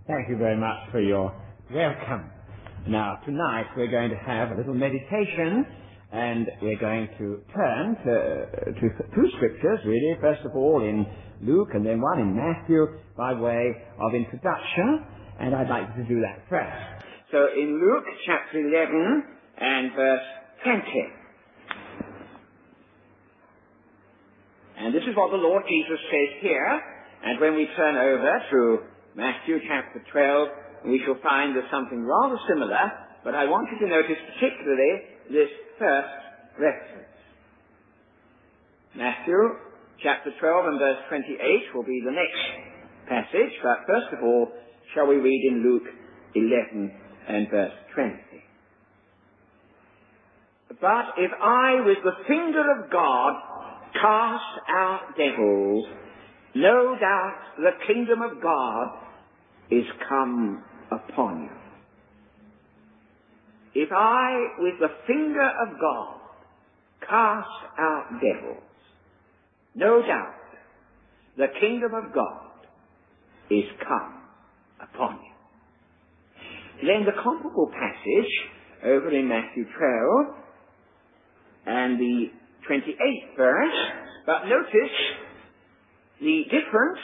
Thank you very much for your welcome. Now, tonight we're going to have a little meditation, and we're going to turn to two scriptures, really. First of all, in Luke, and then one in Matthew, by way of introduction, and I'd like to do that first. So, in Luke, chapter 11, and verse 20. And this is what the Lord Jesus says here, and when we turn over to Matthew chapter 12, we shall find there's something rather similar, but I want you to notice particularly this first reference. Matthew chapter 12 and verse 28 will be the next passage, but first of all, shall we read in Luke 11 and verse 20. But if I with the finger of God cast out devils, no doubt the kingdom of God is come upon you. If I, with the finger of God, cast out devils, no doubt the kingdom of God is come upon you. Then the comparable passage over in Matthew 12 and the 28th verse, but notice the difference.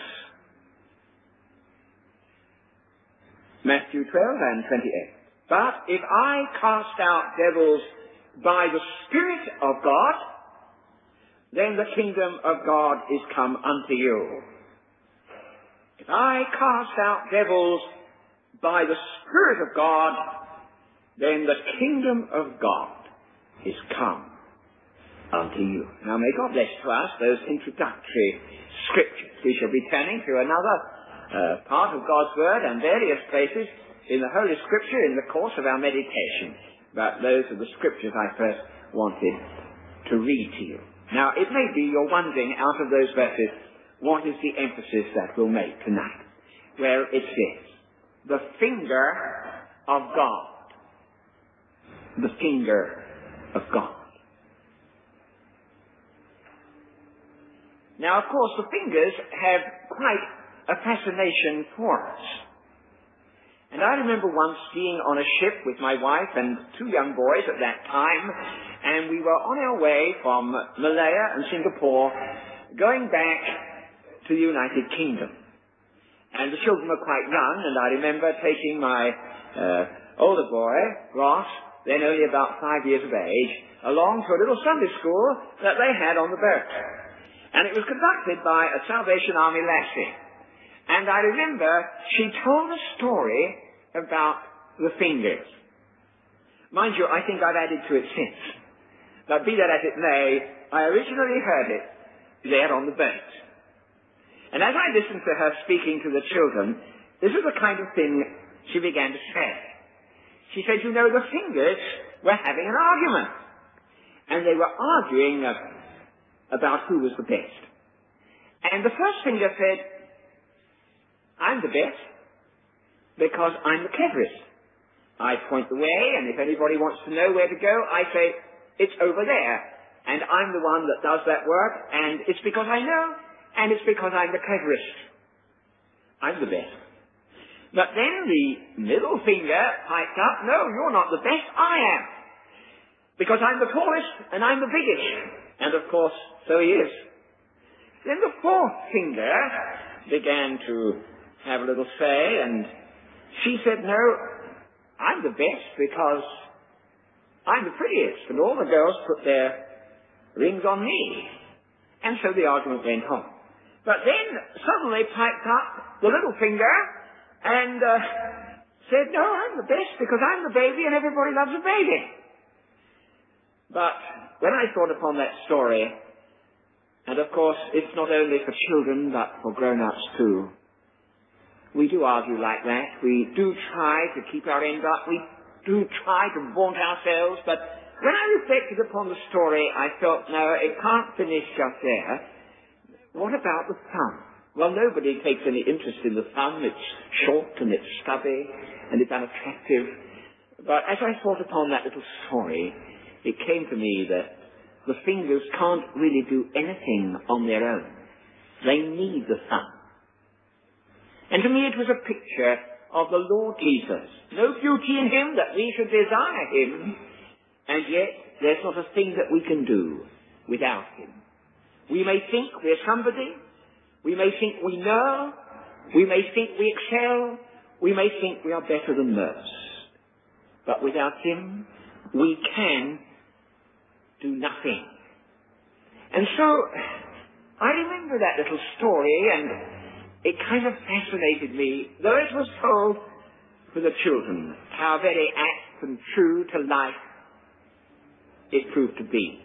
Matthew 12 and 28. But if I cast out devils by the Spirit of God, then the kingdom of God is come unto you. If I cast out devils by the Spirit of God, then the kingdom of God is come unto you. Now may God bless to us those introductory scriptures. We shall be turning to another part of God's Word and various places in the Holy Scripture in the course of our meditation. But those are the scriptures I first wanted to read to you. Now, it may be you're wondering out of those verses, what is the emphasis that we'll make tonight? Well, it says, the finger of God. The finger of God. Now, of course, the fingers have quite a fascination for us. And I remember once being on a ship with my wife and two young boys at that time, and we were on our way from Malaya and Singapore, going back to the United Kingdom. And the children were quite young, and I remember taking my older boy, Ross, then only about 5 years of age, along to a little Sunday school that they had on the boat. And it was conducted by a Salvation Army lassie. And I remember she told a story about the fingers. Mind you, I think I've added to it since. But be that as it may, I originally heard it there on the boat. And as I listened to her speaking to the children, this is the kind of thing she began to say. She said, you know, the fingers were having an argument. And they were arguing about who was the best. And the first finger said, I'm the best because I'm the cleverest. I point the way, and if anybody wants to know where to go, I say, it's over there. And I'm the one that does that work, and it's because I know, and it's because I'm the cleverest. I'm the best. But then the middle finger piped up, no, you're not the best, I am. Because I'm the tallest, and I'm the biggest. And of course, so he is. Then the fourth finger began to have a little say, and she said, no, I'm the best because I'm the prettiest, and all the girls put their rings on me. And so the argument went on. But then suddenly piped up the little finger and said, no, I'm the best because I'm the baby and everybody loves a baby. But when I thought upon that story, and of course it's not only for children but for grown-ups too, we do argue like that. We do try to keep our end up. We do try to vaunt ourselves. But when I reflected upon the story, I felt, no, it can't finish just there. What about the thumb? Well, nobody takes any interest in the thumb. It's short and it's stubby and it's unattractive. But as I thought upon that little story, it came to me that the fingers can't really do anything on their own. They need the thumb. And to me it was a picture of the Lord Jesus. No beauty in him that we should desire him, and yet there's not a thing that we can do without him. We may think we're somebody, we may think we know, we may think we excel, we may think we are better than most. But without him, we can do nothing. And so, I remember that little story, and it kind of fascinated me, though it was told for the children, how very apt and true to life it proved to be.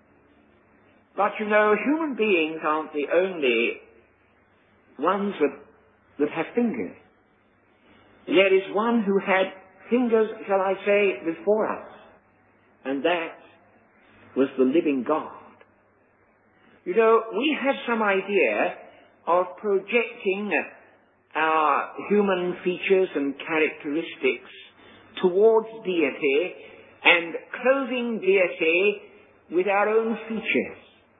But you know, human beings aren't the only ones that have fingers. There is one who had fingers, shall I say, before us, and that was the living God. You know, we have some idea of projecting our human features and characteristics towards deity and clothing deity with our own features.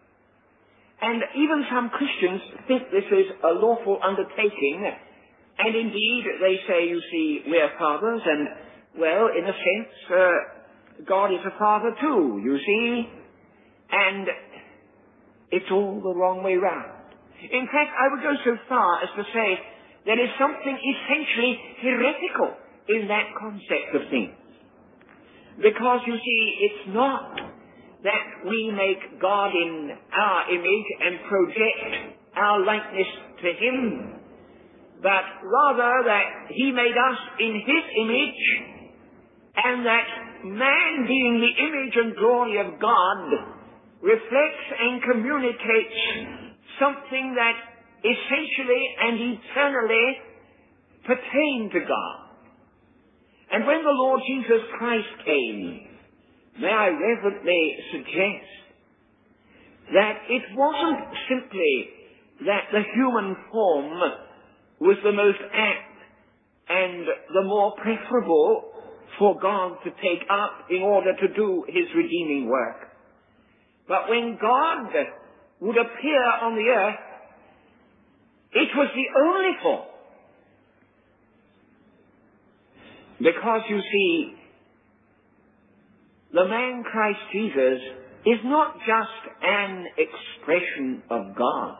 And even some Christians think this is a lawful undertaking, and indeed they say, you see, we're fathers, and, well, in a sense, God is a father too, you see, and it's all the wrong way round. In fact, I would go so far as to say there is something essentially heretical in that concept of things. Because, you see, it's not that we make God in our image and project our likeness to him, but rather that he made us in his image, and that man, being the image and glory of God, reflects and communicates something that essentially and eternally pertained to God. And when the Lord Jesus Christ came, may I reverently suggest that it wasn't simply that the human form was the most apt and the more preferable for God to take up in order to do his redeeming work. But when God would appear on the earth, it was the only form. Because, you see, the man Christ Jesus is not just an expression of God.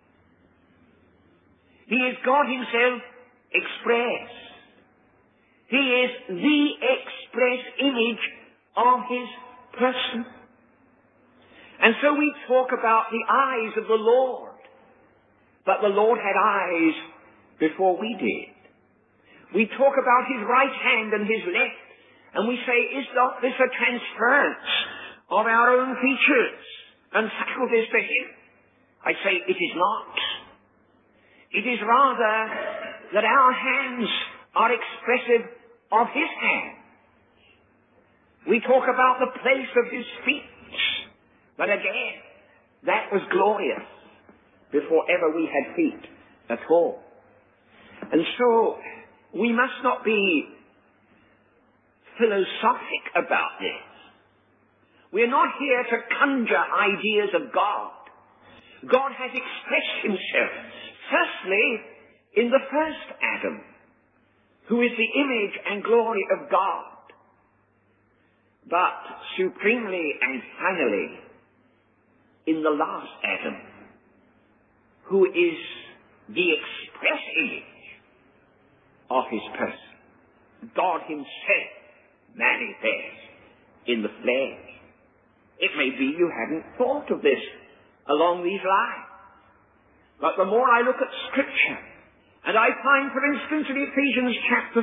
He is God himself expressed. He is the express image of his person. And so we talk about the eyes of the Lord. But the Lord had eyes before we did. We talk about his right hand and his left, and we say, is not this a transference of our own features and faculties to him? I say it is not. It is rather that our hands are expressive of his hand. We talk about the place of his feet, but again, that was glorious before ever we had feet at all. And so, we must not be philosophic about this. We're not here to conjure ideas of God. God has expressed himself, firstly, in the first Adam, who is the image and glory of God, but supremely and finally, in the last Adam, who is the express image of his person. God himself manifest in the flesh. It may be you hadn't thought of this along these lines. But the more I look at Scripture, and I find, for instance, in Ephesians chapter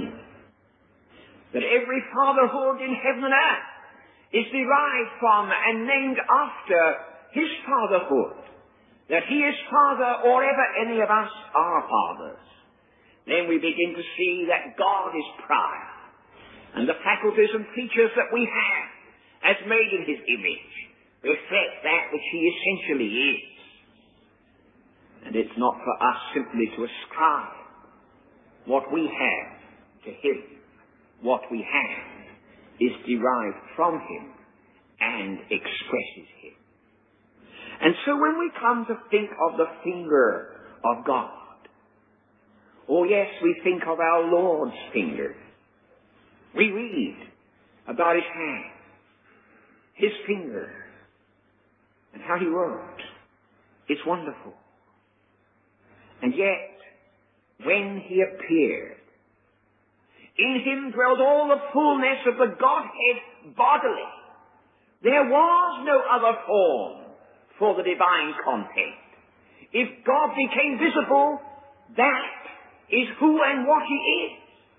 3, that every fatherhood in heaven and earth is derived from and named after his fatherhood, that he is father or ever any of us are fathers. Then we begin to see that God is prior, and the faculties and features that we have as made in his image reflect that which he essentially is. And it's not for us simply to ascribe what we have to him. What we have is derived from him and expresses him. And so when we come to think of the finger of God, Oh yes, we think of our Lord's fingers. We read about his hand, his fingers, and how he worked. It's wonderful. And yet, when he appeared, in him dwelt all the fullness of the Godhead bodily. There was no other form for the divine content. If God became visible, that is who and what he is.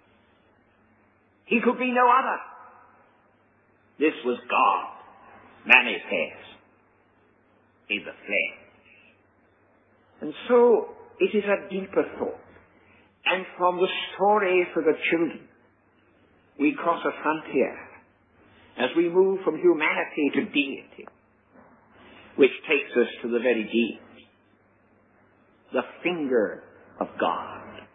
He could be no other. This was God manifest in the flesh. And so it is a deeper thought. And from the story for the children, we cross a frontier as we move from humanity to deity, which takes us to the very deep, the finger of God.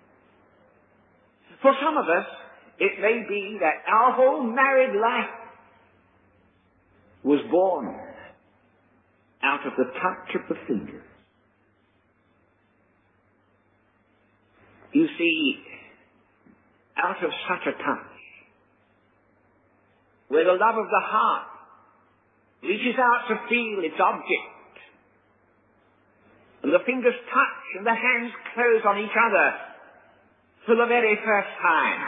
For some of us, it may be that our whole married life was born out of the touch of the fingers. You see, out of such a touch, where the love of the heart reaches out to feel its object, and the fingers touch and the hands close on each other for the very first time.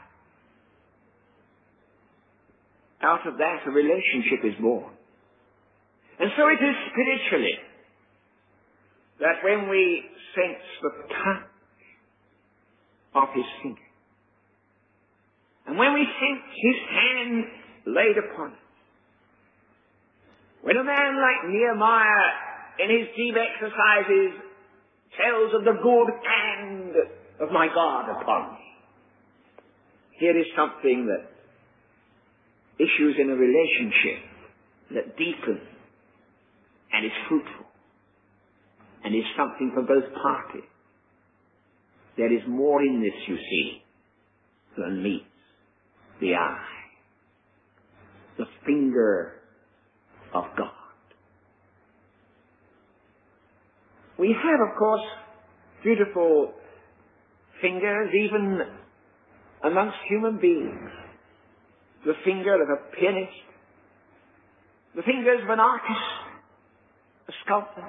Out of that, a relationship is born. And so it is spiritually that when we sense the touch of his finger, and when we sense his hand laid upon us, when a man like Nehemiah in his deep exercises tells of the good hand of my God upon me, here is something that issues in a relationship that deepens and is fruitful and is something for both parties. There is more in this, you see, than meets the eye. The finger of God. We have, of course, beautiful fingers even amongst human beings. The finger of a pianist, the fingers of an artist, a sculptor,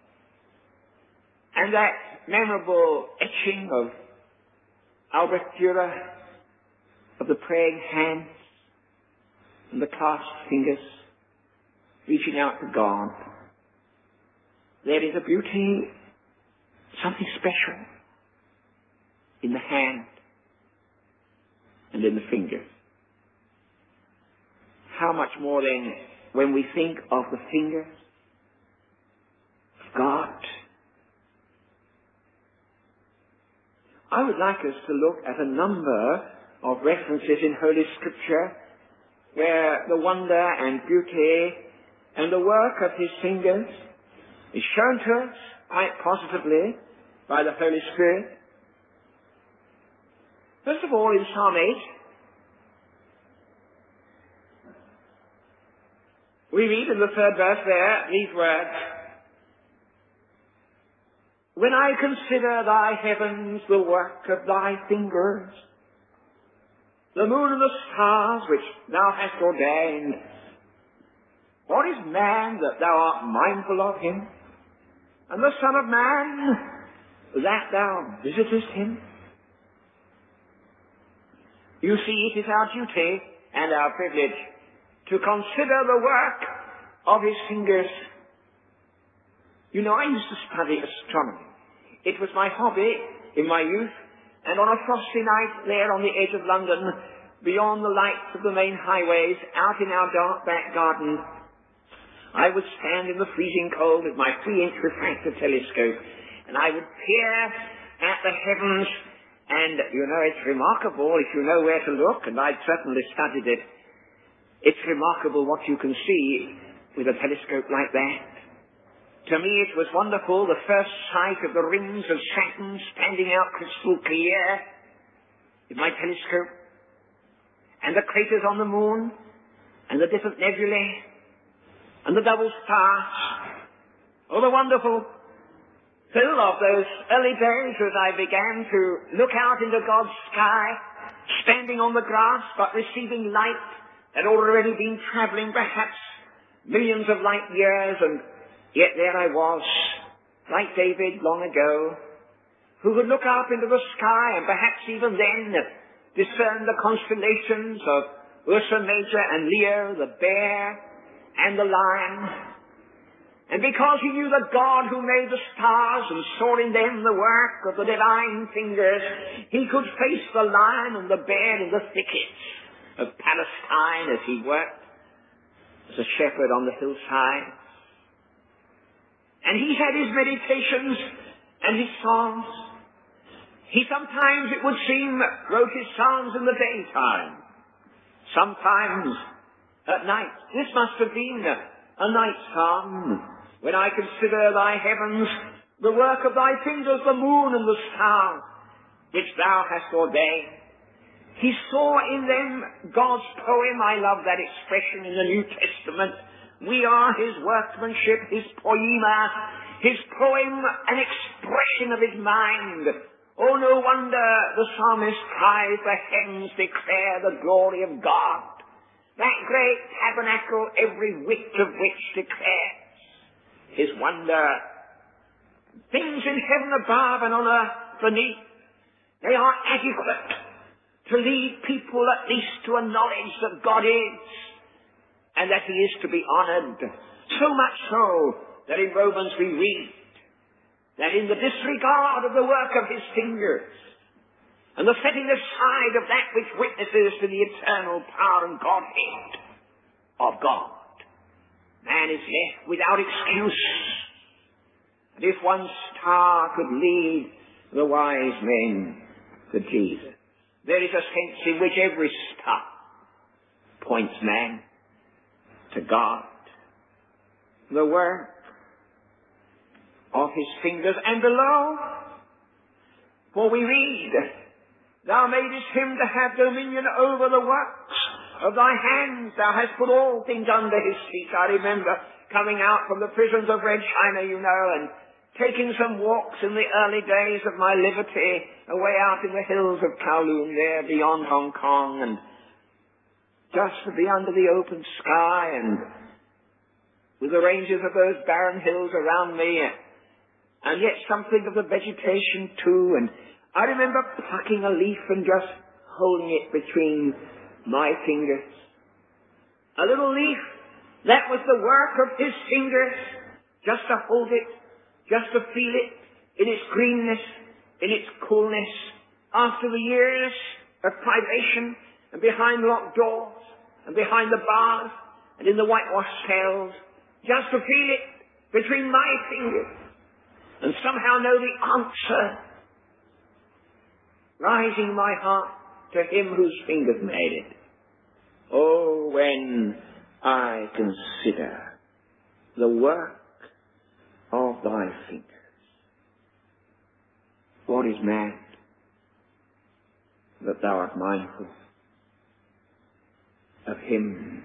and that memorable etching of Albert Dürer of the praying hands and the clasped fingers reaching out to God. There is a beauty, something special in the hand and in the fingers. How much more then when we think of the fingers of God. I would like us to look at a number of references in Holy Scripture where the wonder and beauty and the work of his fingers is shown to us quite positively by the Holy Spirit. First of all, in Psalm 8, we read in the third verse there these words, "When I consider thy heavens, the work of thy fingers, the moon and the stars which thou hast ordained, what is man that thou art mindful of him, and the Son of Man that thou visitest him?" You see, it is our duty and our privilege to consider the work of his fingers. You know, I used to study astronomy. It was my hobby in my youth, and on a frosty night there on the edge of London, beyond the lights of the main highways, out in our dark back garden, I would stand in the freezing cold with my 3-inch refractor telescope, and I would peer at the heavens, and, you know, it's remarkable if you know where to look, and I'd certainly studied it. It's remarkable what you can see with a telescope like that. To me it was wonderful, the first sight of the rings of Saturn standing out crystal clear with my telescope, and the craters on the moon, and the different nebulae, and the double stars. Oh, the wonderful Phil, of those early days as I began to look out into God's sky, standing on the grass but receiving light that had already been travelling perhaps millions of light years, and yet there I was, like David long ago, who could look up into the sky and perhaps even then discern the constellations of Ursa Major and Leo, the bear and the lion. And because he knew the God who made the stars and saw in them the work of the divine fingers, he could face the lion and the bear in the thickets of Palestine as he worked as a shepherd on the hillside. And he had his meditations and his psalms. He sometimes, it would seem, wrote his psalms in the daytime, sometimes at night. This must have been a night psalm. When I consider thy heavens, the work of thy fingers, the moon and the stars, which thou hast ordained. He saw in them God's poem. I love that expression in the New Testament. We are his workmanship, his poema, his poem, an expression of his mind. Oh, no wonder the psalmist cries, the heavens declare the glory of God. That great tabernacle, every whit of which declares his wonder. Things in heaven above and on earth beneath, they are adequate to lead people at least to a knowledge that God is and that he is to be honoured. So much so that in Romans we read that in the disregard of the work of his fingers and the setting aside of that which witnesses to the eternal power and Godhead of God, man is left without excuse. And if one star could lead the wise men to Jesus, there is a sense in which every star points man to God. The work of his fingers. And below, for we read, thou madest him to have dominion over the works of thy hands. Thou hast put all things under his feet. I remember coming out from the prisons of Red China, and taking some walks in the early days of my liberty away out in the hills of Kowloon there beyond Hong Kong, and just to be under the open sky and with the ranges of those barren hills around me, and yet something of the vegetation too. And I remember plucking a leaf and just holding it between my fingers. A little leaf, that was the work of his fingers, just to hold it, just to feel it in its greenness, in its coolness, after the years of privation, and behind locked doors, and behind the bars, and in the whitewashed cells, just to feel it between my fingers, and somehow know the answer rising in my heart to him whose fingers made it. Oh, when I consider the work of thy fingers, what is man that thou art mindful of him?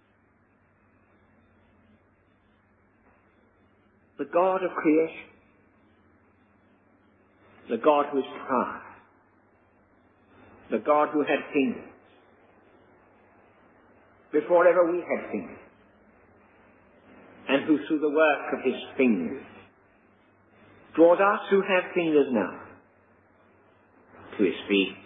The God of creation, the God who is proud, the God who had fingers before ever we had fingers, and who through the work of his fingers draws us who have fingers now to his feet.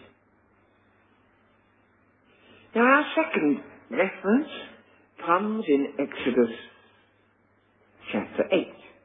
Now our second reference comes in Exodus chapter 8.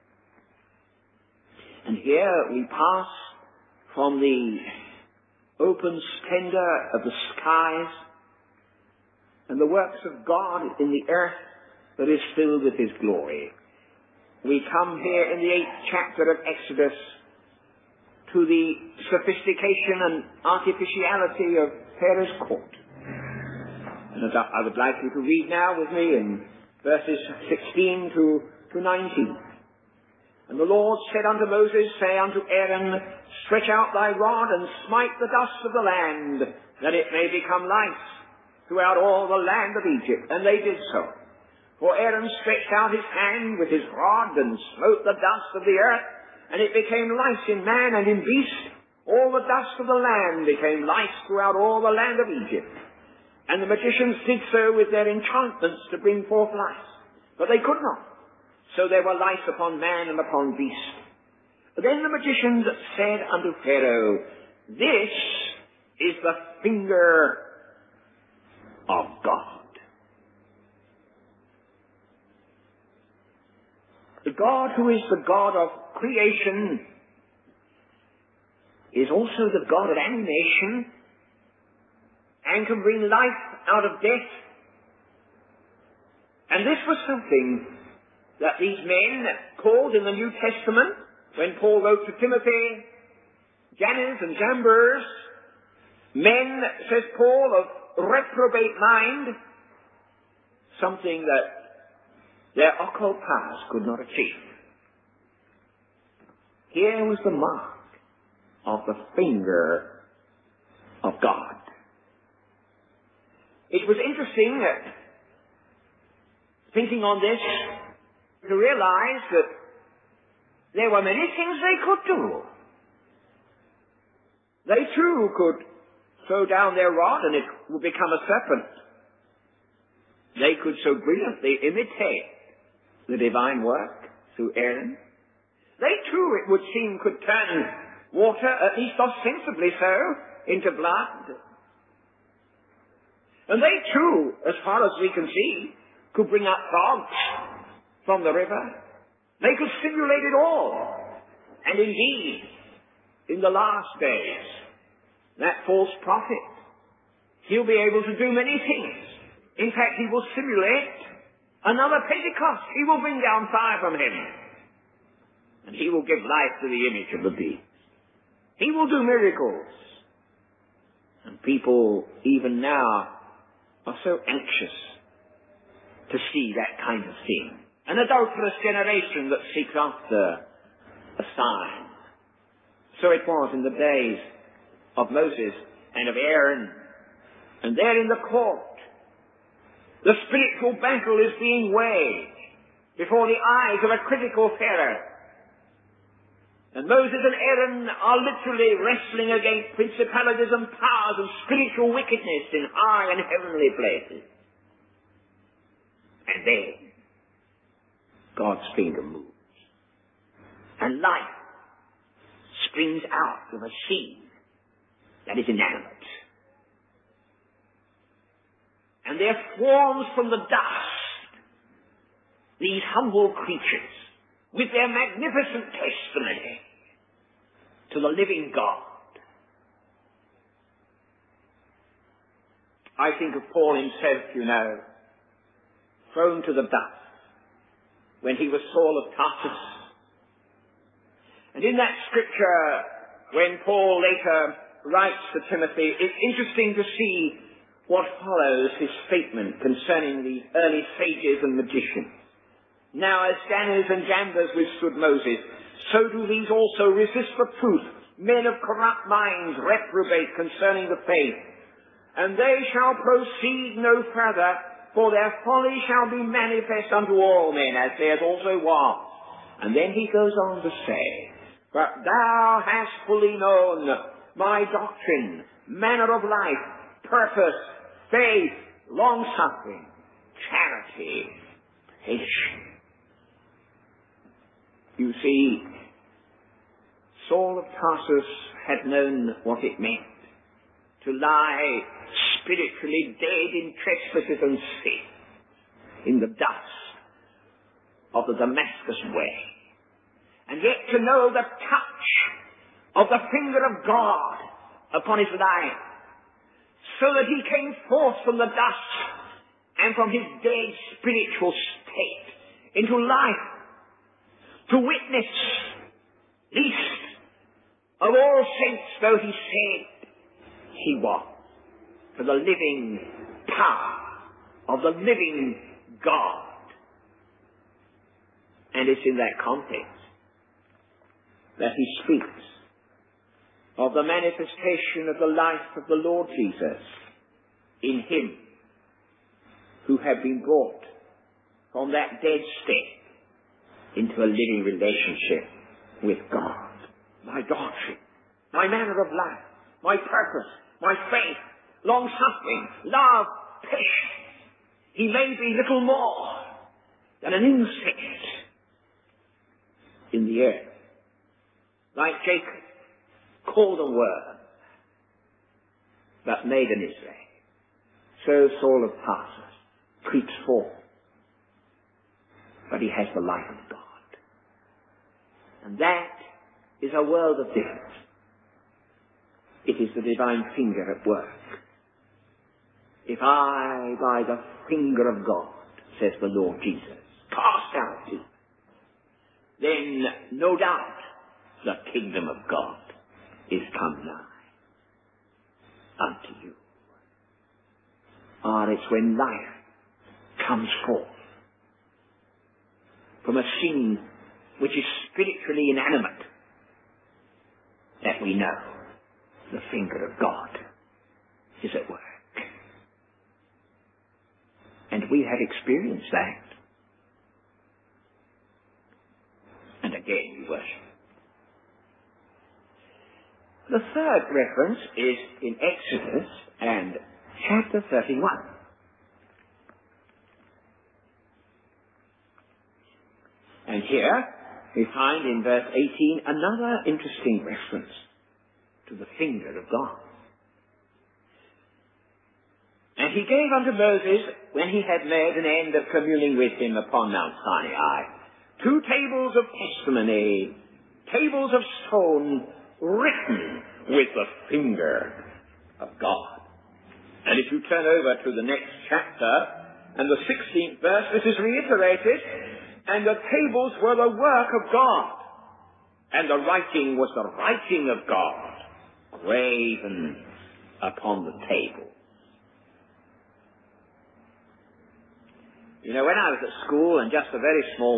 And here we pass from the open splendor of the skies and the works of God in the earth that is filled with his glory. We come here in the 8th chapter of Exodus to the sophistication and artificiality of Pharaoh's court. And I would like you to read now with me in verses 16 to 19. And the Lord said unto Moses, say unto Aaron, stretch out thy rod and smite the dust of the land, that it may become lice throughout all the land of Egypt. And they did so. For Aaron stretched out his hand with his rod and smote the dust of the earth, and it became lice in man and in beast. All the dust of the land became lice throughout all the land of Egypt. And the magicians did so with their enchantments to bring forth lice. But they could not. So there were lice upon man and upon beast. Then the magicians said unto Pharaoh, this is the finger of God. The God who is the God of creation is also the God of animation and can bring life out of death. And this was something that these men called in the New Testament, when Paul wrote to Timothy, Jannes and Jambres, men, says Paul, of reprobate mind, something that their occult powers could not achieve. Here was the mark of the finger of God. It was interesting, thinking on this, to realize that there were many things they could do. They too could throw down their rod and it would become a serpent. They could so brilliantly imitate the divine work through Aaron. They too, it would seem, could turn water, at least ostensibly so, into blood. And they too, as far as we can see, could bring up frogs from the river. They could simulate it all. And indeed, in the last days, that false prophet, he'll be able to do many things. In fact, he will simulate another Pentecost. He will bring down fire from heaven. And he will give life to the image of the beast. He will do miracles. And people, even now, are so anxious to see that kind of thing. An adulterous generation that seeks after a sign. So it was in the days of Moses and of Aaron. And there in the court, the spiritual battle is being waged before the eyes of a critical Pharaoh. And Moses and Aaron are literally wrestling against principalities and powers and spiritual wickedness in high and heavenly places. And then God's finger moves. And life springs out of a seed that is inanimate. And there forms from the dust these humble creatures with their magnificent testimony to the living God. I think of Paul himself, you know, thrown to the dust when he was Saul of Tarsus. And in that scripture, when Paul later writes to Timothy, it's interesting to see what follows his statement concerning the early sages and magicians. Now, as Jannes and Jambres withstood Moses, so do these also resist the truth. Men of corrupt minds reprobate concerning the faith. And they shall proceed no further, for their folly shall be manifest unto all men, as theirs also was. And then he goes on to say, but thou hast fully known my doctrine, manner of life, purpose, faith, long-suffering, charity, patience. You see, Saul of Tarsus had known what it meant to lie spiritually dead in trespasses and sin in the dust of the Damascus way. And yet to know the touch of the finger of God upon his life, so that he came forth from the dust and from his dead spiritual state into life, to witness, least of all saints though he said he was, to the living power of the living God. And it's in that context that he speaks of the manifestation of the life of the Lord Jesus in him, who had been brought from that dead state into a living relationship with God. My doctrine, my manner of life, my purpose, my faith, long-suffering, love, patience. He may be little more than an insect in the earth, like Jacob, called a worm, but made an Israel. So Saul of Tarsus creeps forth, but he has the life of God. And that is a world of difference. It is the divine finger at work. If I, by the finger of God, says the Lord Jesus, cast out demons, then no doubt the kingdom of God is come nigh unto you. It's when life comes forth from a scene which is spiritually inanimate that we know the finger of God is at work. And we have experienced that. And again we worship. The third reference is in Exodus and chapter 31. And here we find in verse 18 another interesting reference to the finger of God. And he gave unto Moses, when he had made an end of communing with him upon Mount Sinai, 2 tables of testimony, tables of stone, written with the finger of God. And if you turn over to the next chapter, and the 16th verse, this is reiterated, and the tables were the work of God, and the writing was the writing of God, graven upon the table. You know, when I was at school and just a very small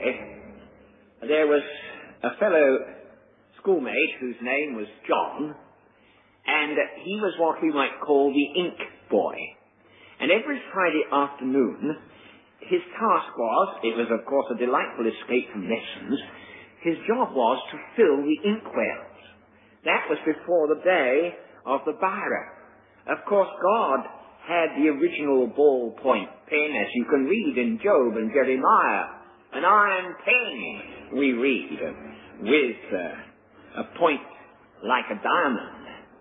boy, there was a fellow schoolmate whose name was John, and he was what we might call the ink boy. And every Friday afternoon, his task was, it was of course a delightful escape from lessons, his job was to fill the inkwells. That was before the day of the biro. Of course, God had the original ballpoint pen, as you can read in Job and Jeremiah. An iron pen, we read, with a point like a diamond.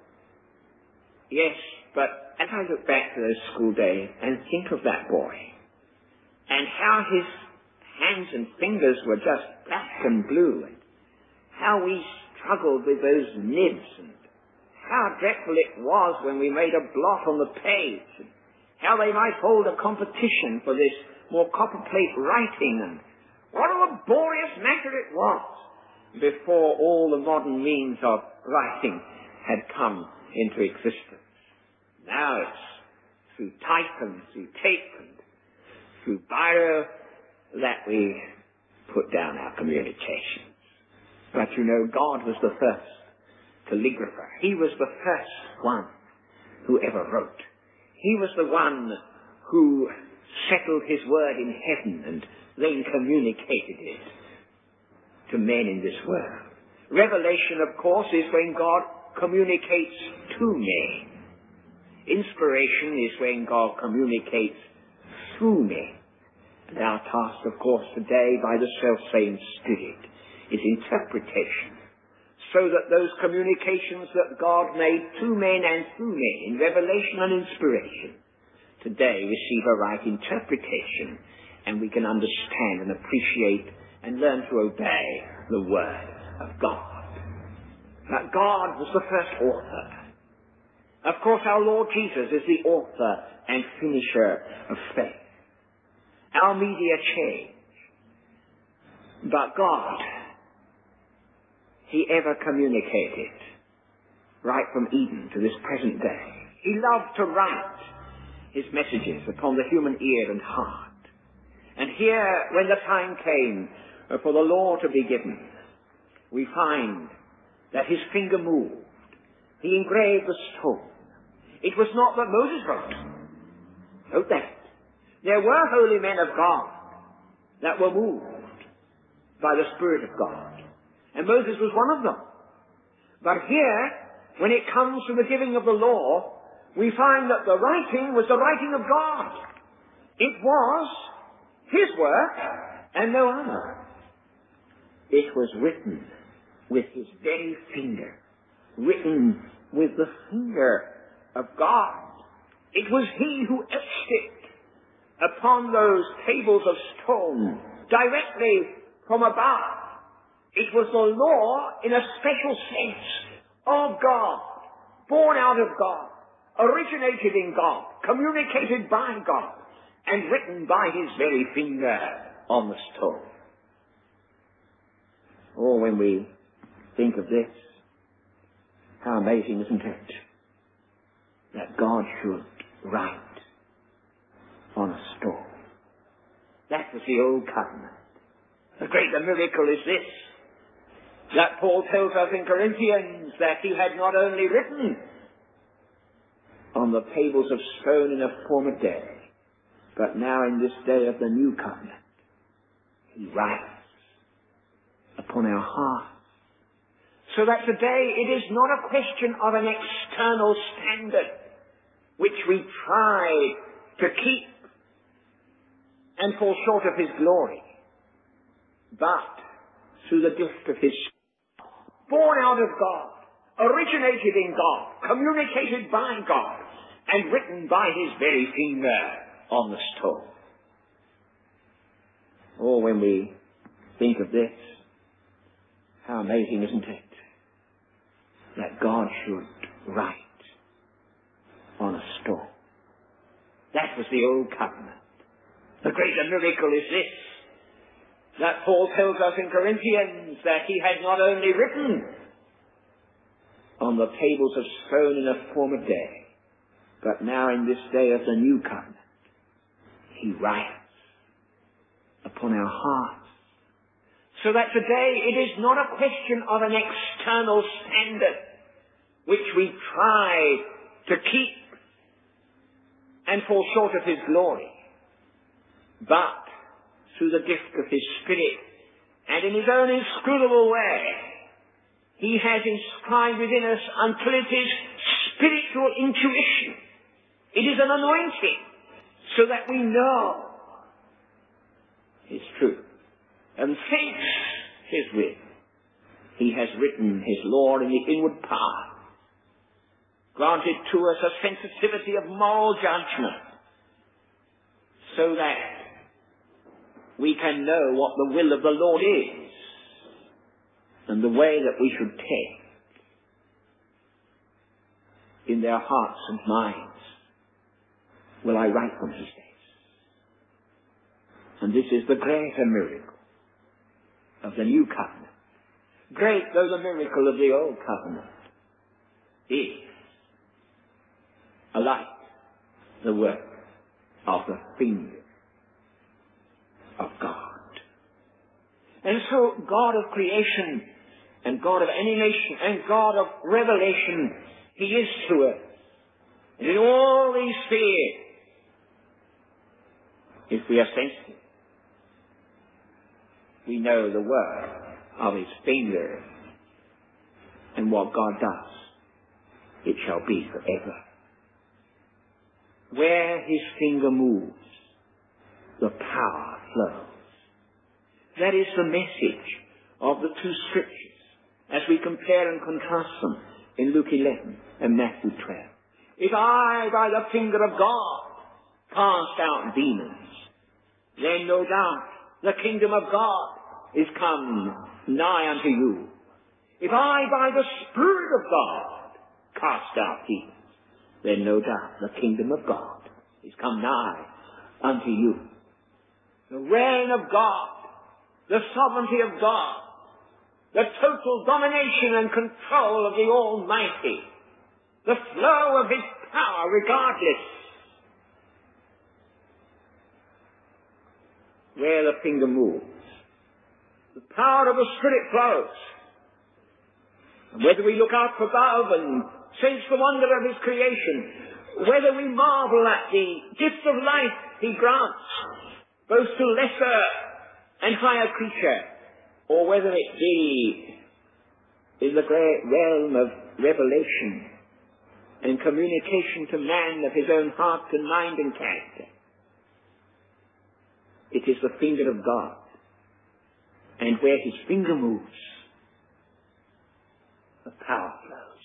Yes, but as I look back to those school days and think of that boy, and how his hands and fingers were just black and blue, and how we struggled with those nibs, and how dreadful it was when we made a blot on the page, and how they might hold a competition for this more copperplate writing, and what a laborious matter it was before all the modern means of writing had come into existence. Now it's through type and through tape and through biro that we put down our communications. But you know, God was the first calligrapher. He was the first one who ever wrote. He was the one who settled his word in heaven and then communicated it to men in this world. Revelation, of course, is when God communicates to men. Inspiration is when God communicates through men. And our task, of course, today, by the self-same Spirit, is interpretation, so that those communications that God made to men and through men in revelation and inspiration today receive a right interpretation, and we can understand and appreciate and learn to obey the Word of God. That God was the first author. Of course, our Lord Jesus is the author and finisher of faith. Our media change. But God, He ever communicated right from Eden to this present day. He loved to write His messages upon the human ear and heart. And here, when the time came for the law to be given, we find that His finger moved. He engraved the stone. It was not that Moses wrote. Note that. There were holy men of God that were moved by the Spirit of God. And Moses was one of them. But here, when it comes to the giving of the law, we find that the writing was the writing of God. It was his work and no other. It was written with his very finger, written with the finger of God. It was he who etched it upon those tables of stone, directly from above. It was the law in a special sense of God, born out of God, originated in God, communicated by God, and written by his very finger on the stone. Oh, when we think of this, how amazing, isn't it, that God should write on a stone. That was the old covenant. The greater miracle is this, that Paul tells us in Corinthians that he had not only written on the tables of stone in a former day, but now in this day of the new covenant, he writes upon our hearts. So that today it is not a question of an external standard which we try to keep and fall short of his glory, but through the gift of his born out of God, originated in God, communicated by God, and written by his very finger on the stone. Oh, when we think of this, how amazing, isn't it, that God should write on a stone. That was the old covenant. The greater miracle is this, that Paul tells us in Corinthians that he had not only written on the tables of stone in a former day, but now in this day of the new covenant, he writes upon our hearts. So that today it is not a question of an external standard which we try to keep and fall short of his glory, but through the gift of his Spirit and in his own inscrutable way, he has inscribed within us until it is spiritual intuition. It is an anointing so that we know his truth and think his will. He has written his law in the inward part, granted to us a sensitivity of moral judgment, so that we can know what the will of the Lord is and the way that we should take in their hearts and minds. Will I write them, he says. And this is the greater miracle of the new covenant. Great though the miracle of the old covenant is, alike the work of the finger of God. And so God of creation and God of animation and God of revelation, he is to us. And in all these spheres, if we are sensitive, we know the work of his finger, and what God does, it shall be forever. Where his finger moves, the power flows. That is the message of the two scriptures as we compare and contrast them in Luke 11 and Matthew 12. If I, by the finger of God, cast out demons, then no doubt the kingdom of God is come nigh unto you. If I, by the Spirit of God, cast out demons, then no doubt the kingdom of God is come nigh unto you. The reign of God, the sovereignty of God, the total domination and control of the Almighty, the flow of his power regardless. Where the finger moves, the power of the Spirit flows. And whether we look up above and sense the wonder of his creation, whether we marvel at the gift of life he grants, both to lesser and higher creature, or whether it be in the great realm of revelation and communication to man of his own heart and mind and character. It is the finger of God. And where his finger moves, the power flows.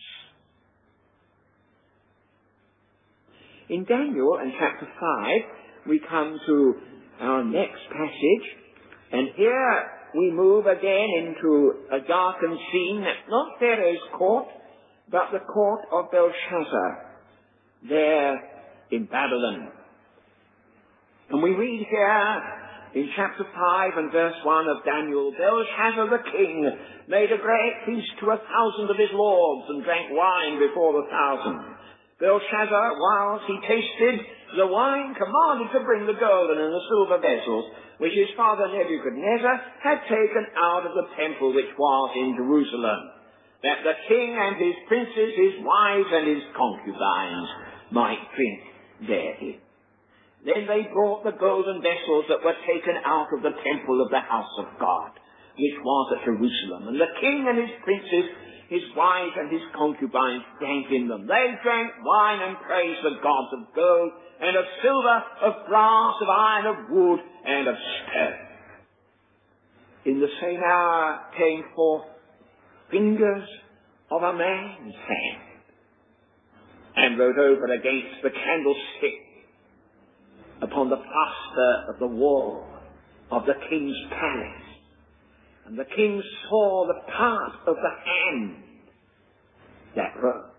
In Daniel and chapter 5, we come to our next passage, and here we move again into a darkened scene, not Pharaoh's court, but the court of Belshazzar, there in Babylon. And we read here in chapter 5 and verse 1 of Daniel, Belshazzar the king made a great feast to 1,000 of his lords and drank wine before the 1,000. Belshazzar, whilst he tasted the wine, commanded to bring the golden and the silver vessels which his father Nebuchadnezzar had taken out of the temple which was in Jerusalem, that the king and his princes, his wives and his concubines might drink therein. Then they brought the golden vessels that were taken out of the temple of the house of God, which was at Jerusalem. And the king and his princes, his wives and his concubines drank in them. They drank wine and praised the gods of gold and of silver, of brass, of iron, of wood, and of stone. In the same hour came forth fingers of a man's hand, and wrote over against the candlestick upon the plaster of the wall of the king's palace. And the king saw the part of the hand that wrote.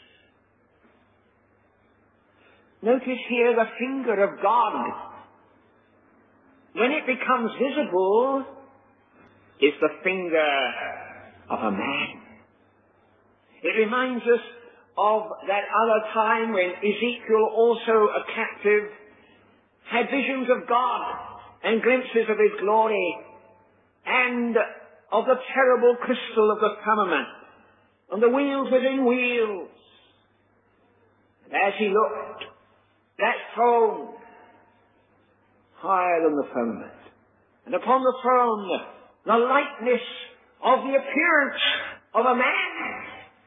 Notice here the finger of God. When it becomes visible, is the finger of a man. It reminds us of that other time when Ezekiel, also a captive, had visions of God and glimpses of his glory and of the terrible crystal of the firmament and the wheels within wheels. And as he looked, that throne higher than the firmament, and upon the throne the likeness of the appearance of a man.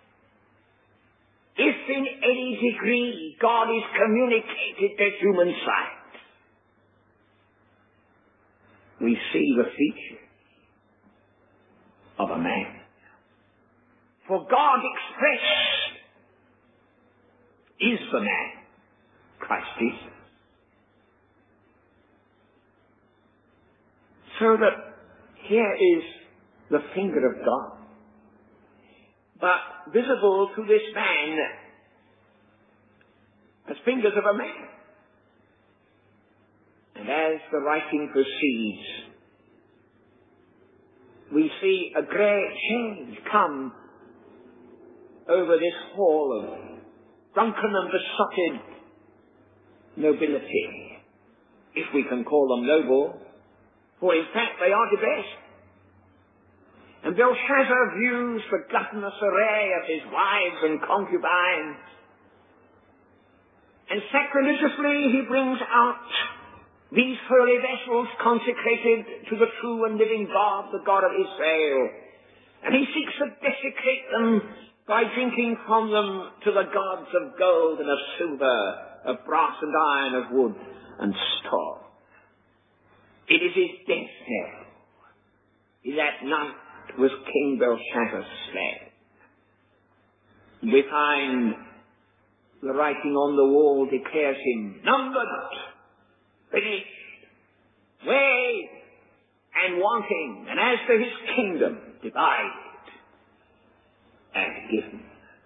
If in any degree God is communicated to human sight, we see the features of a man. For God expressed is the man, Christ Jesus. So that here is the finger of God, but visible to this man as fingers of a man. And as the writing proceeds, we see a great change come over this hall of drunken and besotted nobility, if we can call them noble, for in fact they are debased. And Belshazzar views the gluttonous array of his wives and concubines, and sacrilegiously he brings out these holy vessels consecrated to the true and living God, the God of Israel. And he seeks to desecrate them by drinking from them to the gods of gold and of silver, of brass and iron, of wood and stone. It is his death knell. In that night was King Belshazzar slain. We find the writing on the wall declares him numbered, finished, weighed, and wanting, and as to his kingdom, divided and given.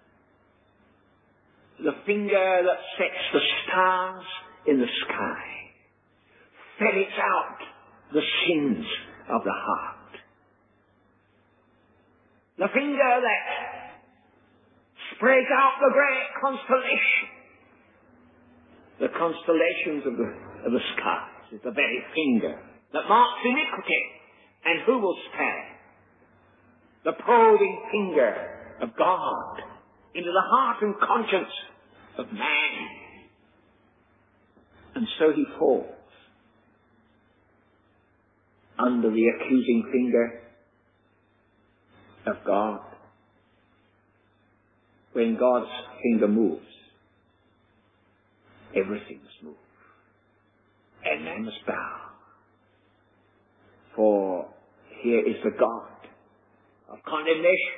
The finger that sets the stars in the sky ferrets out the sins of the heart. The finger that spreads out the great constellation, the constellations of the skies, is the very finger that marks iniquity, and who will stand? The probing finger of God into the heart and conscience of man. And so he falls under the accusing finger of God. when God's finger moves, everything must move. And man must bow. For here is the God of condemnation.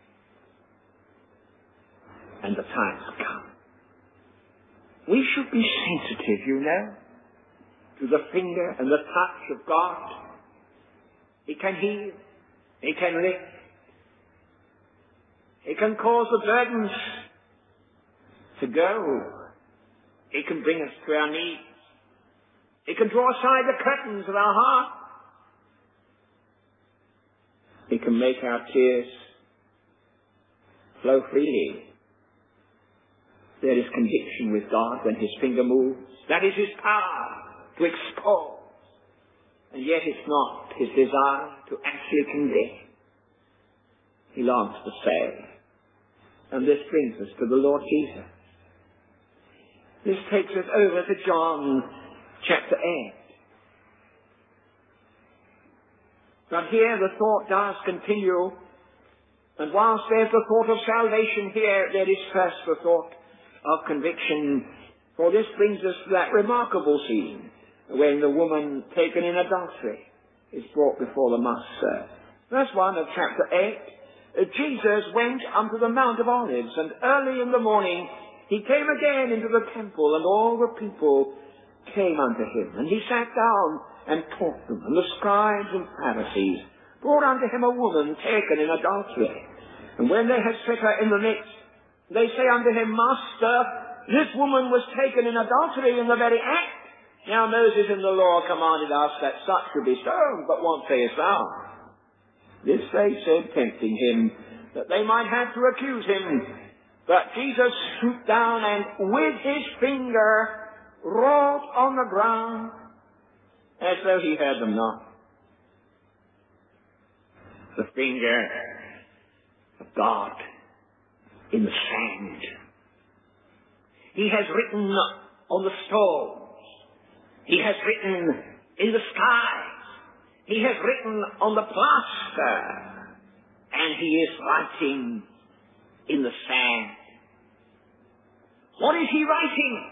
And the time has come. We should be sensitive, you know, to the finger and the touch of God. He can heal. He can lift. He can cause the burdens to go. He can bring us to our knees. He can draw aside the curtains of our heart. He can make our tears flow freely. There is conviction with God when His finger moves. That is His power to expose. And yet it's not His desire to actually condemn. He longs to save. And this brings us to the Lord Jesus. This takes us over to John chapter 8. But here the thought does continue. And whilst there's the thought of salvation here, there is first the thought of conviction. For this brings us to that remarkable scene when the woman taken in adultery is brought before the master. Verse 1 of chapter 8. Jesus went unto the Mount of Olives, and early in the morning He came again into the temple, and all the people came unto Him. And He sat down and taught them. And the scribes and Pharisees brought unto Him a woman taken in adultery. And when they had set her in the midst, they say unto Him, Master, this woman was taken in adultery in the very act. Now Moses in the law commanded us that such should be stoned, but what sayest thou? This they said, tempting Him, that they might have to accuse Him. But Jesus stooped down and with His finger wrote on the ground, as though He heard them not. The finger of God in the sand. He has written on the stones. He has written in the skies. He has written on the plaster. And He is writing in the sand. What is He writing?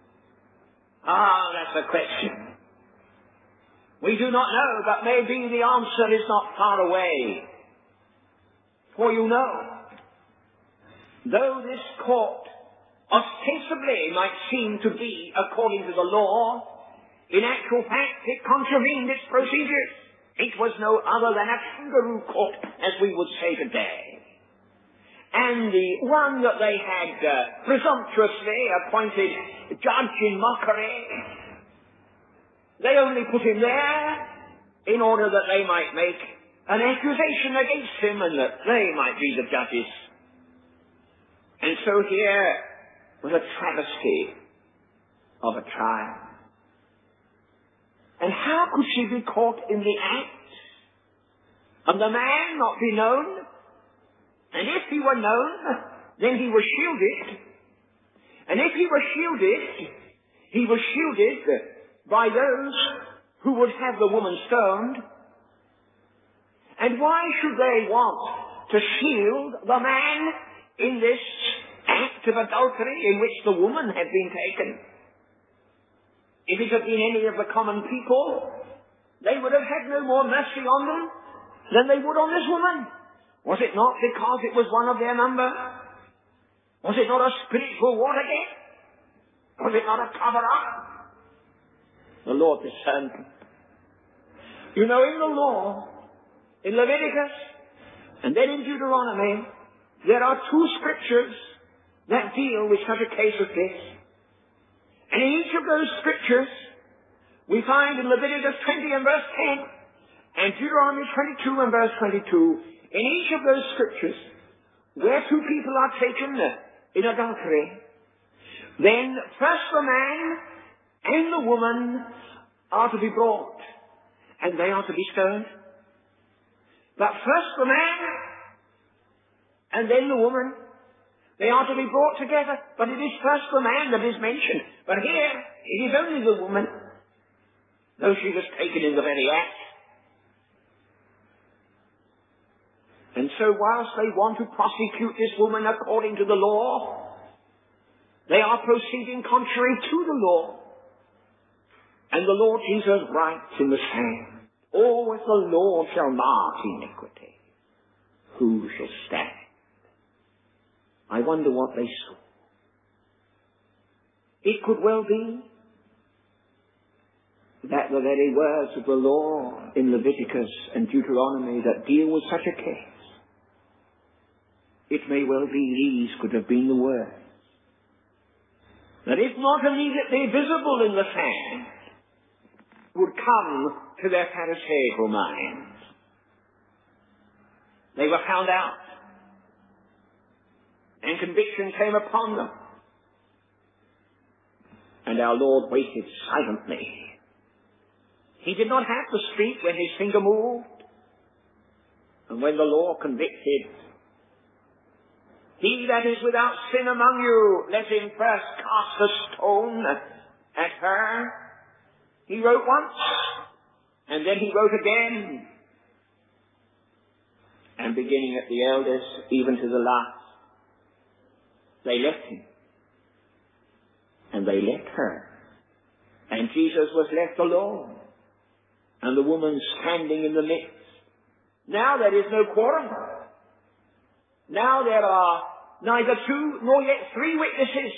That's a question. We do not know, but maybe the answer is not far away. For you know, though this court ostensibly might seem to be according to the law, in actual fact it contravened its procedures. It was no other than a kangaroo court, as we would say today. And the one that they had presumptuously appointed judge in mockery, they only put him there in order that they might make an accusation against him and that they might be the judges. And so here was a travesty of a trial. And how could she be caught in the act and the man not be known? And if he were known, then he was shielded. And if he was shielded by those who would have the woman stoned. And why should they want to shield the man in this act of adultery in which the woman had been taken? If it had been any of the common people, they would have had no more mercy on them than they would on this woman. Was it not because it was one of their number? Was it not a spiritual Watergate? Was it not a cover-up? The Lord discerned them. You know, in the law, in Leviticus, and then in Deuteronomy, there are two scriptures that deal with such a case as this. And in each of those scriptures, we find in Leviticus 20 and verse 10, and Deuteronomy 22 and verse 22, in each of those scriptures, where two people are taken in adultery, then first the man and the woman are to be brought, and they are to be stoned. But first the man, and then the woman, they are to be brought together. But it is first the man that is mentioned. But here, it is only the woman, though she was taken in the very act. And so whilst they want to prosecute this woman according to the law, they are proceeding contrary to the law. And the Lord Jesus writes in the sand, "Oh, if the Lord shall mark iniquity, who shall stand?" I wonder what they saw. It could well be that the very words of the law in Leviticus and Deuteronomy that deal with such a case, it may well be these could have been the words that, if not immediately visible in the sand, would come to their Pharisaical minds. They were found out, and conviction came upon them. And our Lord waited silently. He did not have to speak when his finger moved. And when the law convicted, "He that is without sin among you, let him first cast a stone at her," he wrote once, and then he wrote again. And beginning at the eldest, even to the last, they left him. And they left her. And Jesus was left alone. And the woman standing in the midst. Now there is no quorum. Now there are neither 2 nor yet 3 witnesses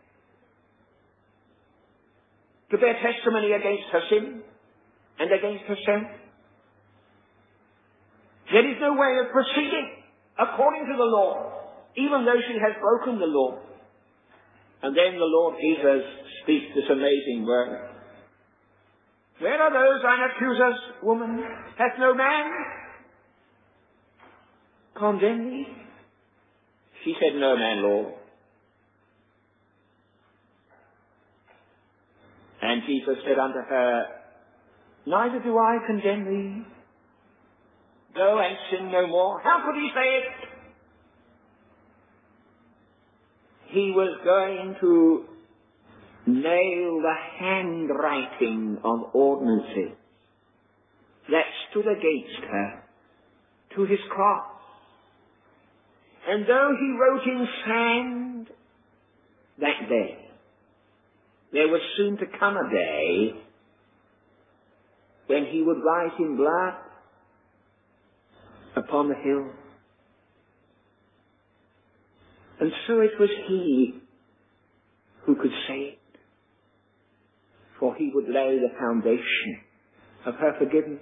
to bear testimony against her sin and against herself. There is no way of proceeding according to the law, even though she has broken the law. And then the Lord Jesus speaks this amazing word. "Where are those thine accusers, woman? Hath no man condemned thee?" She said, "No man, Lord." And Jesus said unto her, "Neither do I condemn thee. Go and sin no more." How could he say it? He was going to nail the handwriting of ordinances that stood against her to his cross. And though he wrote in sand that day, there was soon to come a day when he would write in blood upon the hill. And so it was he who could say it, for he would lay the foundation of her forgiveness.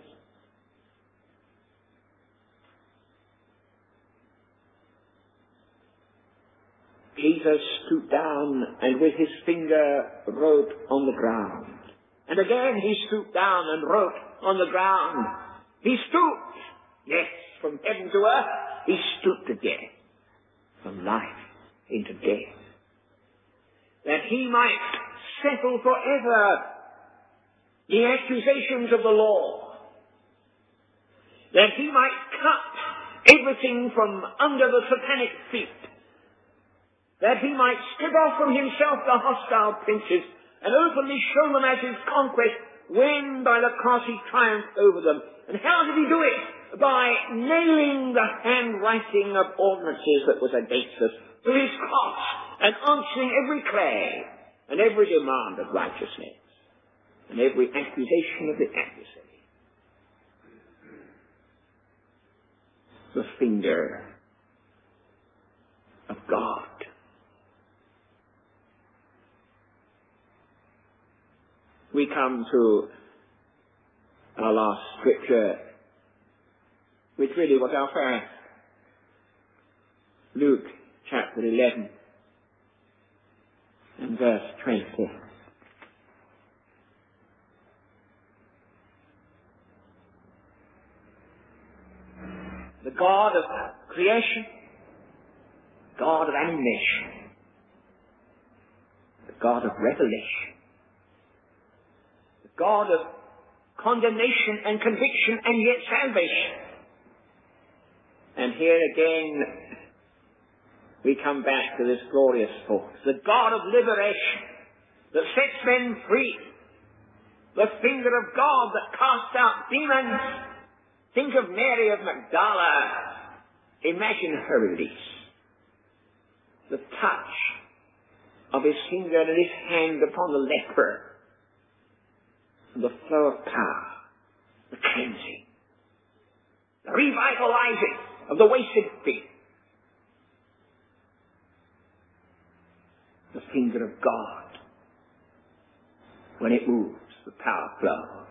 Jesus stooped down and with his finger wrote on the ground. And again he stooped down and wrote on the ground. He stooped, yes, from heaven to earth. He stooped again, from life into death, that he might settle forever the accusations of the law, that he might cut everything from under the satanic feet, that he might strip off from himself the hostile princes and openly show them as his conquest, when by the cross he triumphed over them. And how did he do it? By nailing the handwriting of ordinances that was against us to his cross, and answering every claim and every demand of righteousness and every accusation of the adversary. The finger of God. We come to our last scripture, which really was our first. Luke chapter 11 and verse 20. The God of creation, God of animation, the God of revelation, the God of condemnation and conviction and yet salvation. And here again we come back to this glorious force, the God of liberation that sets men free, the finger of God that casts out demons. Think of Mary of Magdala Imagine her release. The touch of his finger and his hand upon the leper. And the flow of power. The cleansing. The revitalizing of the wasted feet. The finger of God. When it moves, the power flows.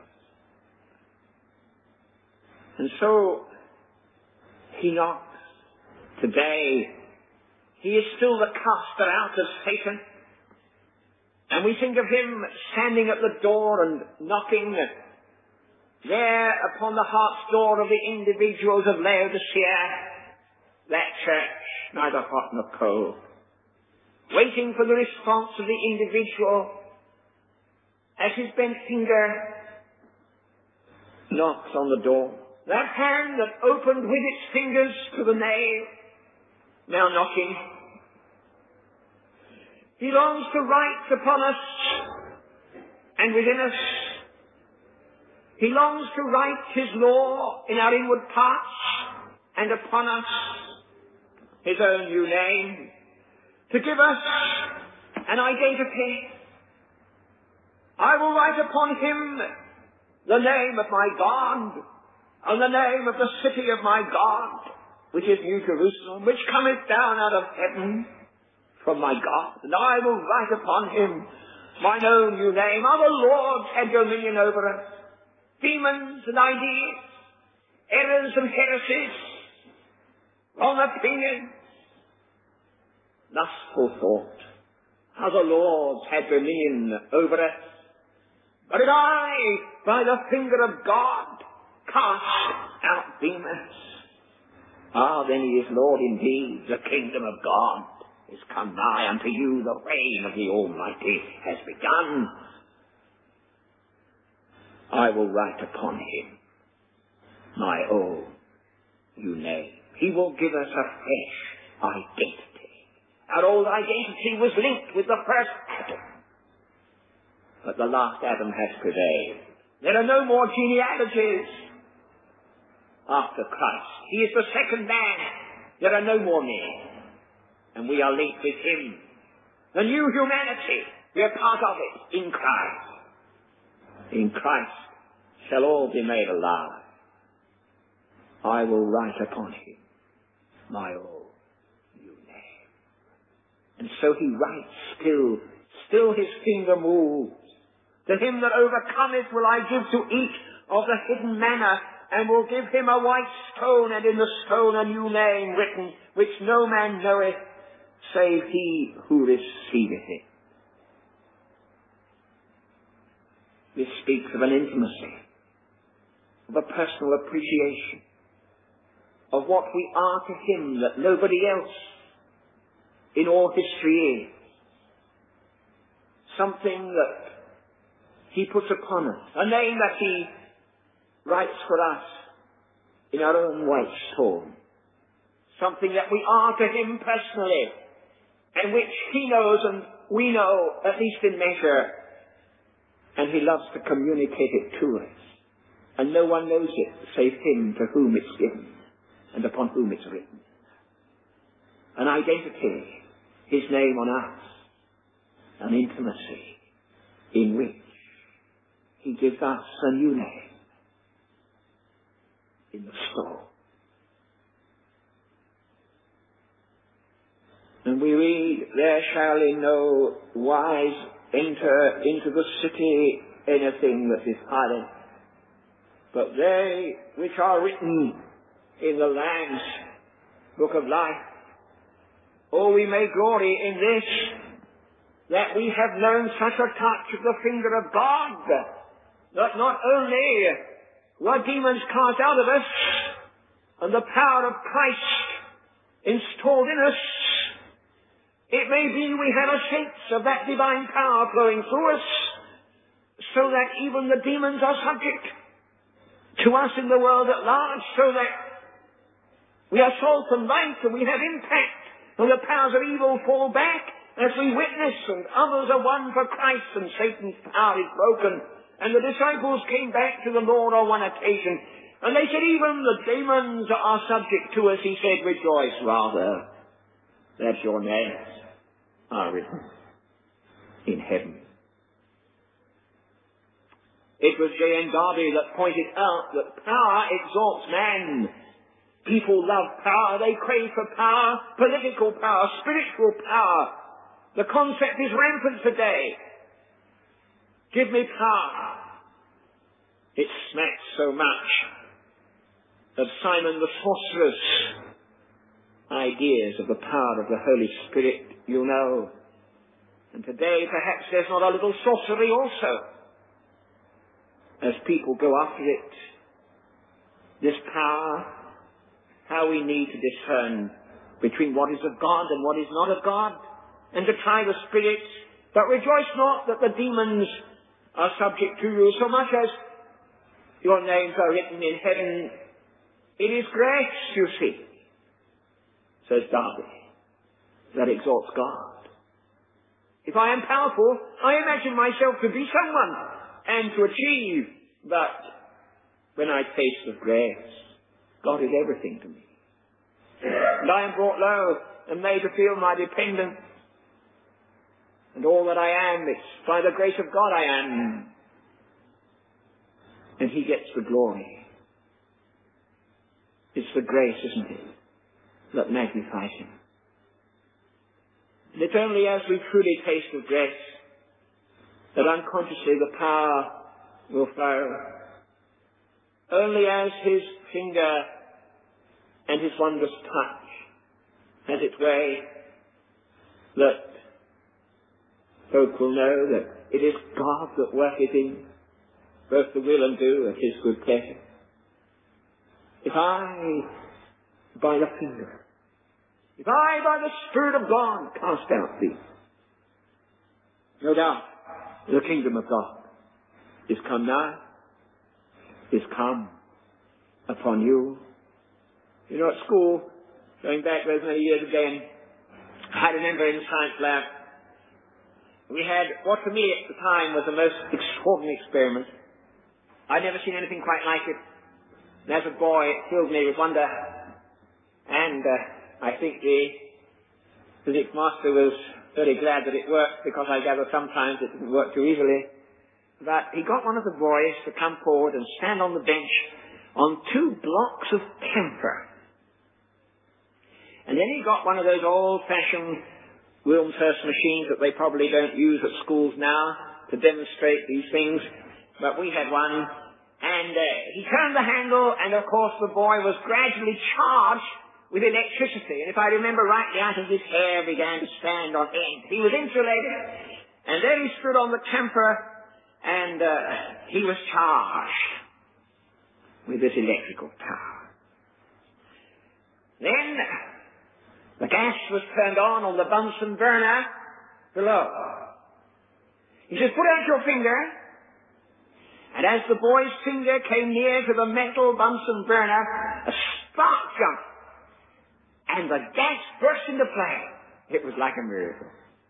And so, he knocks. Today, he is still the caster out of Satan. And we think of him standing at the door and knocking there upon the heart's door of the individuals of Laodicea, that church, neither hot nor cold, waiting for the response of the individual as his bent finger knocks on the door. That hand that opened with its fingers to the nail, now knocking. He longs to write upon us and within us. He longs to write his law in our inward parts and upon us his own new name, to give us an identity. I will write upon him the name of my God, and the name of the city of my God, which is New Jerusalem, which cometh down out of heaven from my God. And I will write upon him mine own new name. Other lords had dominion over us. Demons and ideas, errors and heresies, wrong opinions, lustful thought. Other lords had dominion over us. But I, by the finger of God, cast out demons. Ah, then he is Lord indeed. The kingdom of God is come nigh unto you. The reign of the Almighty has begun. I will write upon him my own new name. He will give us a fresh identity. Our old identity was linked with the first Adam. But the last Adam has prevailed. There are no more genealogies after Christ. He is the second man. There are no more men. And we are linked with him. The new humanity. We are part of it in Christ. In Christ shall all be made alive. I will write upon him my own new name. And so he writes still his finger moves. To him that overcometh will I give to eat of the hidden manna, and will give him a white stone, and in the stone a new name written, which no man knoweth, save he who receiveth it. This speaks of an intimacy, of a personal appreciation, of what we are to him that nobody else in all history is. Something that he puts upon us, a name that he writes for us in our own white stone. Something that we are to him personally, and which he knows and we know, at least in measure, and he loves to communicate it to us. And no one knows it save him to whom it's given and upon whom it's written. An identity, his name on us, an intimacy in which he gives us a new name in the stone. And we read, there shall in no wise enter into the city anything that is hidden, but they which are written in the Lamb's book of life. Oh, we may glory in this, that we have known such a touch of the finger of God, that not only were demons cast out of us, and the power of Christ installed in us, it may be we have a sense of that divine power flowing through us, so that even the demons are subject to us in the world at large, so that we are salt and light and we have impact, and the powers of evil fall back as we witness, and others are won for Christ, and Satan's power is broken. And the disciples came back to the Lord on one occasion, And they said, even the demons are subject to us. He said, rejoice rather that your names are written in heaven. It was J.N. Darby that pointed out that power exalts man. People love power. They crave for power, political power, spiritual power. The concept is rampant today. Give me power. It smacks so much of Simon the Sorcerer's ideas of the power of the Holy Spirit, you know. And today perhaps there's not a little sorcery also, as people go after it. This power, how we need to discern between what is of God and what is not of God, and to try the spirits. But rejoice not that the demons are subject to you, so much as your names are written in heaven. It is grace, you see, says Darby, that exalts God. If I am powerful, I imagine myself to be someone and to achieve. But when I taste of grace, God is everything to me. And I am brought low and made to feel my dependence. And all that I am, it's by the grace of God I am. And He gets the glory. It's the grace, isn't it, that magnifies Him. And it's only as we truly taste of grace that unconsciously the power will flow. Only as His finger and His wondrous touch has its way, that folk will know that it is God that worketh in both the will and do of His good pleasure. If I, by the finger, if I, by the Spirit of God, cast out these, no doubt the kingdom of God is come now, is come upon you. You know, at school, going back those many years again, I remember in the science lab, we had what for me at the time was the most extraordinary experiment. I'd never seen anything quite like it. And as a boy, it filled me with wonder. And I think the physics master was very glad that it worked, because I gather sometimes it didn't work too easily. But he got one of the boys to come forward and stand on the bench on 2 blocks of camphor. And then he got one of those old-fashioned Wilmshurst machines that they probably don't use at schools now to demonstrate these things. But we had one. And he turned the handle, and of course the boy was gradually charged with electricity. And if I remember rightly, out of his hair began to stand on end. He was insulated, and there he stood on the camphor, and he was charged with this electrical power. Then the gas was turned on the Bunsen burner below. He says, put out your finger. And as the boy's finger came near to the metal Bunsen burner, a spark jumped, and the gas burst into flame. It was like a miracle.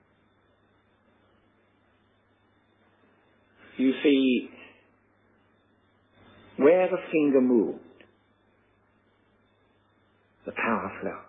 You see, where the finger moved, the power flowed.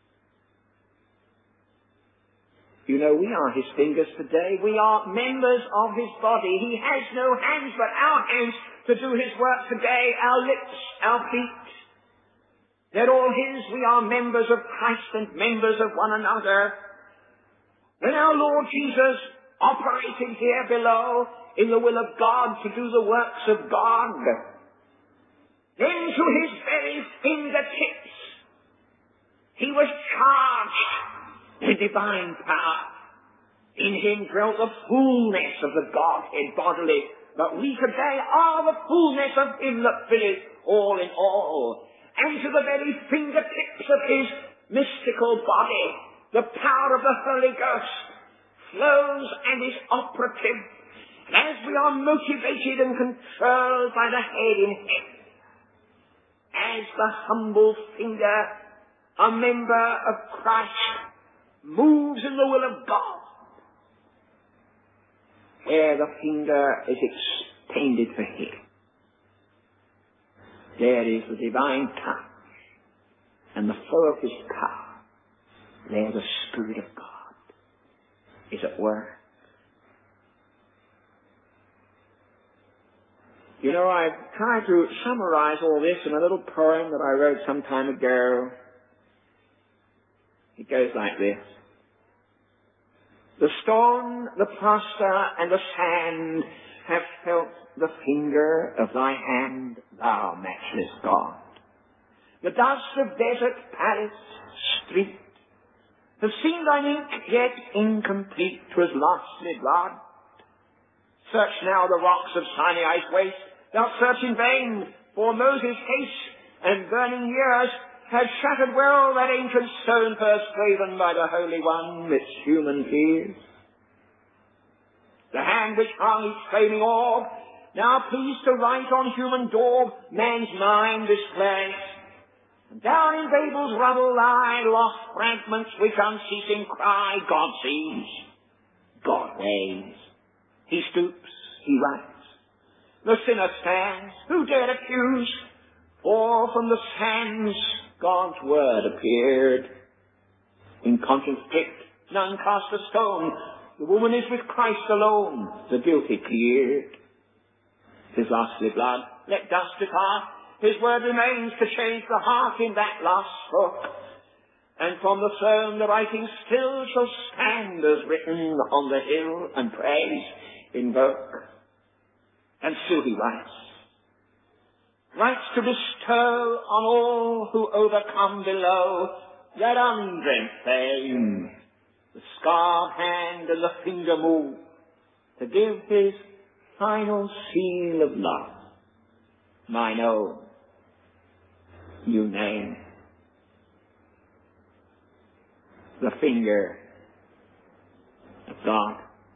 You know, we are His fingers today. We are members of His body. He has no hands but our hands to do His work today. Our lips, our feet, they're all His. We are members of Christ and members of one another. When our Lord Jesus operated here below in the will of God to do the works of God, then to His very fingertips He was charged with divine power. In Him dwelt the fullness of the Godhead bodily. But we today are the fullness of Him that filleth all in all. And to the very fingertips of His mystical body, the power of the Holy Ghost flows and is operative. And as we are motivated and controlled by the head in heaven, as the humble finger, a member of Christ, moves in the will of God, where the finger is extended for Him, There is the divine touch and the flow of his power. There the Spirit of God is at work. You know, I've tried to summarize all this in a little poem that I wrote some time ago. It goes like this. The stone, the plaster, and the sand have felt the finger of thy hand, thou matchless God. The dust of desert, palace, street, have seen thine ink, yet incomplete, 'twas lastly blood. Search now the rocks of Sinai's waste, thou search in vain, for Moses' haste and burning years had shattered well that ancient stone first graven by the Holy One, its human fears. The hand which hung its flaming orb, now pleased to write on human daub man's mind displays. And down in Babel's rubble lie lost fragments which unceasing cry, God sees, God weighs. He stoops, he writes. The sinner stands, who dared accuse? For from the sands God's word appeared. In conscience pricked, none cast a stone. The woman is with Christ alone, the guilty cleared. His lastly blood, let dust depart. His word remains to change the heart in that last stroke. And from the throne the writing still shall stand as written on the hill, and praise invoke. And still he writes to bestow on all who overcome below that undreamt fame, the scarred hand and the finger move, to give his final seal of love, mine own, you name. The finger of God.